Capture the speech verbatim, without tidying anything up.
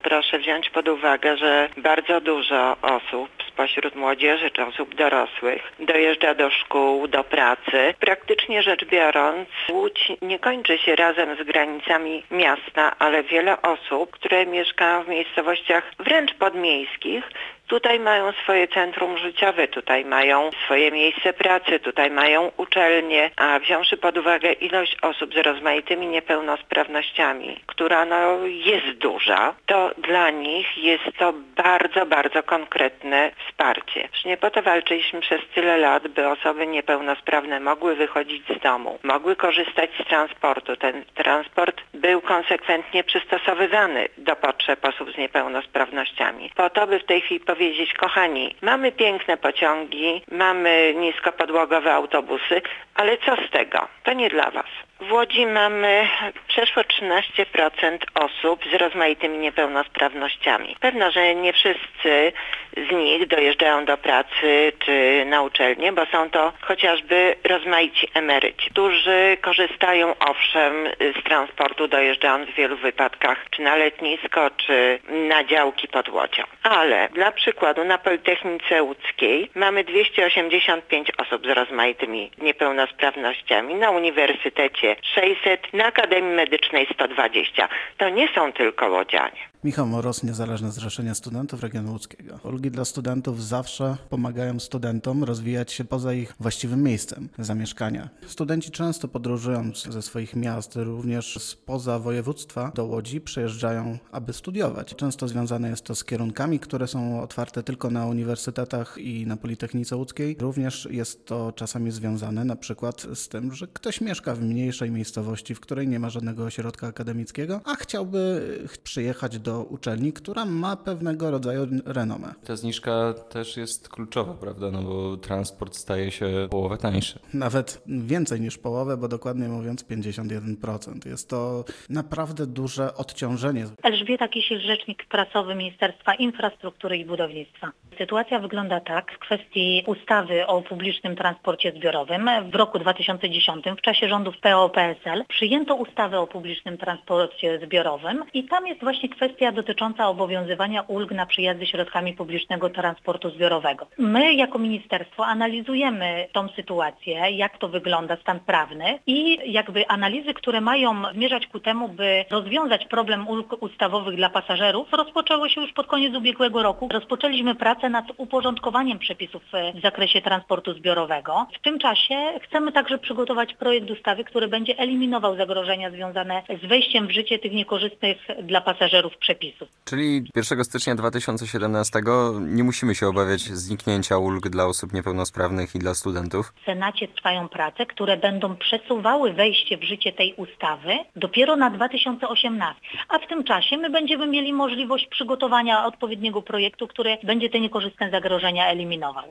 Proszę wziąć pod uwagę, że bardzo dużo osób spośród młodzieży czy osób dorosłych dojeżdża do szkół, do pracy. Praktycznie rzecz biorąc, Łódź nie kończy się razem z granicami miasta, ale wiele osób, które mieszkają w miejscowościach wręcz podmiejskich, tutaj mają swoje centrum życiowe, tutaj mają swoje miejsce pracy, tutaj mają uczelnie, a wziąwszy pod uwagę ilość osób z rozmaitymi niepełnosprawnościami, która no, jest duża, to dla nich jest to bardzo, bardzo konkretne wsparcie. Przecież nie po to walczyliśmy przez tyle lat, by osoby niepełnosprawne mogły wychodzić z domu, mogły korzystać z transportu. Ten transport był konsekwentnie przystosowywany do potrzeb osób z niepełnosprawnościami. Po to, by w tej chwili powiedzieć, kochani, mamy piękne pociągi, mamy niskopodłogowe autobusy, ale co z tego? To nie dla was. W Łodzi mamy przeszło trzynaście procent osób z rozmaitymi niepełnosprawnościami. Pewno, że nie wszyscy z nich dojeżdżają do pracy czy na uczelnię, bo są to chociażby rozmaici emeryci, którzy korzystają owszem z transportu, dojeżdżając w wielu wypadkach czy na letnisko, czy na działki pod Łodzią. Ale dla przykładu na Politechnice Łódzkiej mamy dwieście osiemdziesiąt pięć osób z rozmaitymi niepełnosprawnościami, na Uniwersytecie sześćset, na Akademii Medycznej sto dwadzieścia. To nie są tylko łodzianie. Michał Moros, Niezależne Zrzeszenie Studentów Regionu Łódzkiego. Ulgi dla studentów zawsze pomagają studentom rozwijać się poza ich właściwym miejscem zamieszkania. Studenci często podróżując ze swoich miast, również spoza województwa do Łodzi, przyjeżdżają, aby studiować. Często związane jest to z kierunkami, które są otwarte tylko na uniwersytetach i na Politechnice Łódzkiej. Również jest to czasami związane na przykład z tym, że ktoś mieszka w mniejszej miejscowości, w której nie ma żadnego ośrodka akademickiego, a chciałby przyjechać do do uczelni, która ma pewnego rodzaju renomę. Ta zniżka też jest kluczowa, prawda, no bo transport staje się połowę tańszy. Nawet więcej niż połowę, bo dokładnie mówiąc pięćdziesiąt jeden procent. Jest to naprawdę duże odciążenie. Elżbieta Kisiel, rzecznik prasowy Ministerstwa Infrastruktury i Budownictwa. Sytuacja wygląda tak w kwestii ustawy o publicznym transporcie zbiorowym. W roku dwa tysiące dziesiątym w czasie rządów P O P S L przyjęto ustawę o publicznym transporcie zbiorowym i tam jest właśnie kwestia dotycząca obowiązywania ulg na przyjazdy środkami publicznego transportu zbiorowego. My jako ministerstwo analizujemy tą sytuację, jak to wygląda, stan prawny i jakby analizy, które mają zmierzać ku temu, by rozwiązać problem ulg ustawowych dla pasażerów, rozpoczęły się już pod koniec ubiegłego roku. Rozpoczęliśmy pracę nad uporządkowaniem przepisów w zakresie transportu zbiorowego. W tym czasie chcemy także przygotować projekt ustawy, który będzie eliminował zagrożenia związane z wejściem w życie tych niekorzystnych dla pasażerów przepisów. Czyli pierwszego stycznia dwa tysiące siedemnastego nie musimy się obawiać zniknięcia ulg dla osób niepełnosprawnych i dla studentów? W Senacie trwają prace, które będą przesuwały wejście w życie tej ustawy dopiero na dwa tysiące osiemnasty. A w tym czasie my będziemy mieli możliwość przygotowania odpowiedniego projektu, który będzie te niekorzystne zagrożenia eliminował.